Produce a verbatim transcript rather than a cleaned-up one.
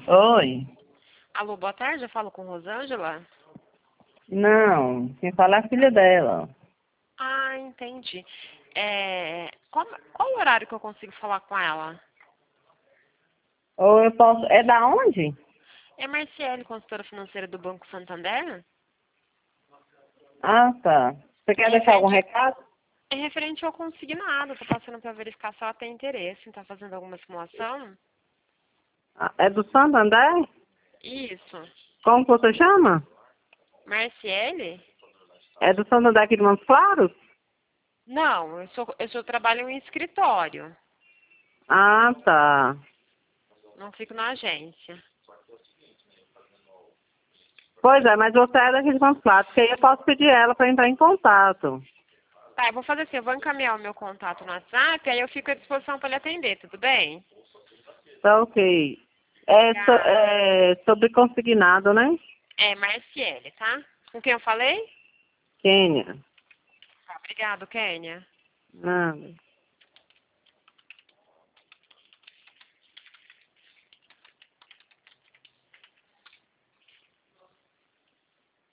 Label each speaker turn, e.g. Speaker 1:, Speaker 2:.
Speaker 1: Oi.
Speaker 2: Alô, boa tarde, eu falo com Rosângela?
Speaker 1: Não, quem fala é a filha dela.
Speaker 2: Ah, entendi. É, qual, qual o horário que eu consigo falar com ela?
Speaker 1: Ou eu posso... É da onde?
Speaker 2: É Marciele, consultora financeira do Banco Santander?
Speaker 1: Ah, tá. Você
Speaker 2: É
Speaker 1: quer deixar algum
Speaker 2: referente,
Speaker 1: recado?
Speaker 2: é referente ao consignado. Estou passando para verificar se ela tem interesse em estar fazendo alguma simulação.
Speaker 1: Ah, é do Santander?
Speaker 2: Isso.
Speaker 1: Como que você chama?
Speaker 2: Marciele?
Speaker 1: É do Santander aqui de Montes Claros?
Speaker 2: Não, eu, sou, eu sou, trabalho em escritório.
Speaker 1: Ah, tá.
Speaker 2: Não fico na agência.
Speaker 1: Pois é, mas você é daqui de Montes Claros, porque aí eu posso pedir ela para entrar em contato.
Speaker 2: Tá, eu vou fazer assim, eu vou encaminhar o meu contato no WhatsApp, aí eu fico à disposição para lhe atender, tudo bem?
Speaker 1: Tá ok. É, so,
Speaker 2: Obrigada.
Speaker 1: é sobre consignado, né?
Speaker 2: É Marciele, tá? Com quem eu falei?
Speaker 1: Kênia.
Speaker 2: Tá, obrigado, Kênia.
Speaker 1: Nada.